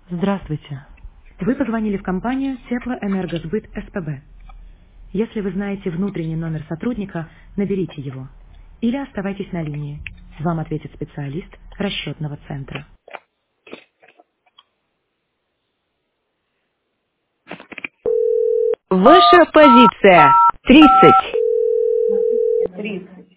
Здравствуйте. Вы позвонили в компанию Теплоэнергосбыт СПБ. Если вы знаете внутренний номер сотрудника, наберите его. Или оставайтесь на линии. Вам ответит специалист расчетного центра. Ваша позиция 30. 30.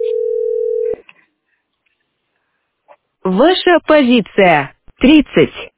Ваша позиция 30.